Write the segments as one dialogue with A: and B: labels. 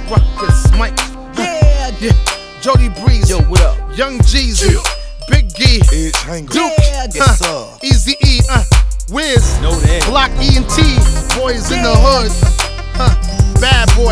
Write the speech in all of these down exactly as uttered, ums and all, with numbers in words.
A: Ruckus, Mike.
B: Yeah,
A: yeah. Jody Breeze.
C: Yo, what up?
A: Young Jeezy. Yeah. Big G.
B: Duke.
A: Yeah,
B: yes, sir.
A: Easy E. Uh, Wiz.
C: Know that.
A: Block E and T. Boys yeah. in the hood. Huh. Bad boy.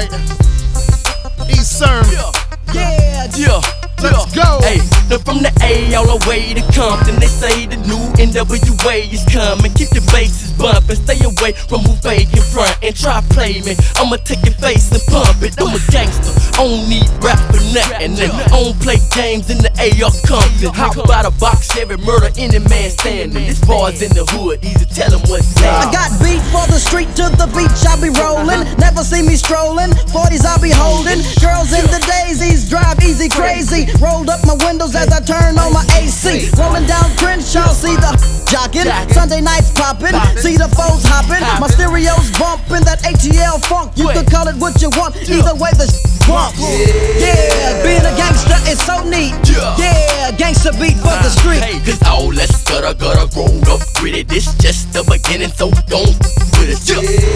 A: East Cern.
C: Yeah. Yeah. Yeah.
A: Let's go!
C: Hey, they're from the A all the way to Compton. They say the new N W A is coming. Keep your bases bumping. Stay away from who fake in front and try play me. I'ma take your face and pump it. I'm a gangster. I don't need rap for nothing. And I don't play games in the A or Compton. How about a box every murder any man standing? This bar's in the hood. Easy tell them what's
B: I
C: that.
B: got beat for the street to the beach. I be rolling. Never see me strolling. forties I be holding. Girls in the daisies drive easy crazy. Rolled up my windows as I turn on my A C. Rolling down Crenshaw, see the jockin'. Sunday nights poppin', see the foes hoppin'. My stereo's bumpin' that A T L funk. You can call it what you want, either way the bumps. Yeah, being a gangster is so neat. Yeah, gangster beat for the street.
C: Hey, cause all that's gotta gotta grow up with it. This just the beginning, so don't with it.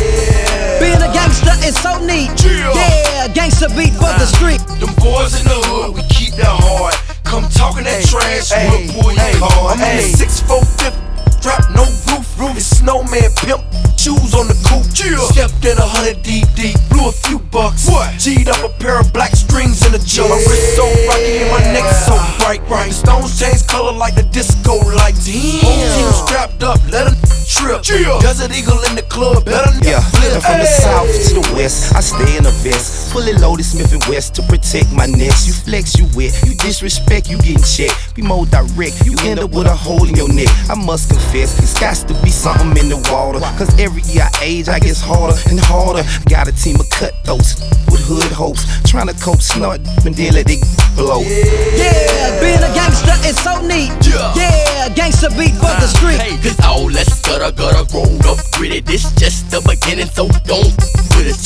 B: Being a gangster is so neat. Yeah, gangster beat for the street.
D: Them boys in the hood, we keep that hard. Come talking that trash, we'll pull your card. I'm in the six four fifth, strap no roof, roof. It's snowman pimp, shoes on the coupe. Stepped in a hundred deep deep, blew a few bucks. What? G'd up a pair of black strings in a jug. My wrist so rocky and my neck so bright. The stones change color like the disco lights. Whole team strapped up, let them trip. Desert Eagle in the club, better
E: yeah. And from the south to the west, I stay in a vest, fully loaded Smith and West to protect my nest. You flex, you wet, you disrespect, you getting checked. Be more direct, you end up with a hole in your neck. I must confess, it's got to be something in the water. Cause every year I age, I get harder and harder. Got a team of cutthroats with hood hopes, trying to cope, snort, and then let it blow.
B: Yeah, being a gangster is so neat. Yeah, gangster beat for the street.
C: Hey, cause all that's gotta gotta grow up with it. This just the beginning, so don't with it.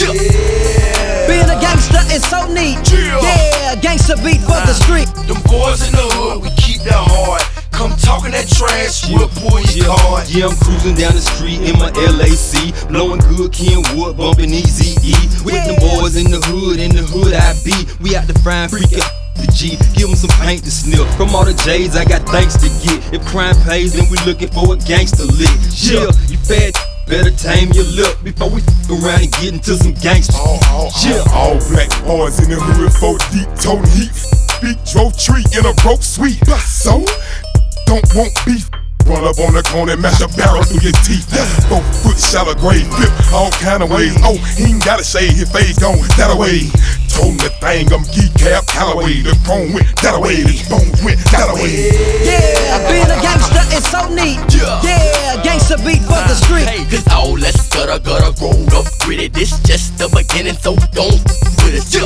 B: Being a gangster is so neat. Yeah, gangster beat for the street.
D: Them boys in the hood, we keep that hard. Come talking that trash, we'll pull your card.
F: Yeah, I'm cruising down the street in my L A C, blowing good Kenwood, bumping Easy E. With the boys in the hood, in the hood I be. We out to find freakin' the G, give them some paint to sniff. From all the J's, I got thanks to get. If crime pays, then we looking for a gangster lick. Yeah, you fat, better tame your lip before we f around and get into some gangster.
G: All, all,
F: yeah.
G: all, all black boys in the hood, four deep, toting heat. Beat, drove tree in a broke suite. So, don't want beef. Run up on the corner and mash a barrel through your teeth. Four foot shallow grave, flip all kind of ways. Oh, he ain't gotta shave, his face gone that away. Told him the thing, I'm geek cap Callaway. The chrome went that away, the bones went that away.
B: Yeah, being a gangster is so neat. Yeah, gangster beat for the street.
C: Hey, cause all that's gotta gotta grow up with it. This just the beginning, so don't with it.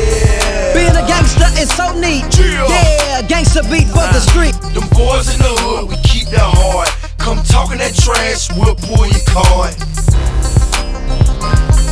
B: Being a gangster is so neat. Yeah, gangster beat for the street.
D: Them boys in the hood, we keep that hard. Come talking that trash, we'll pull your card.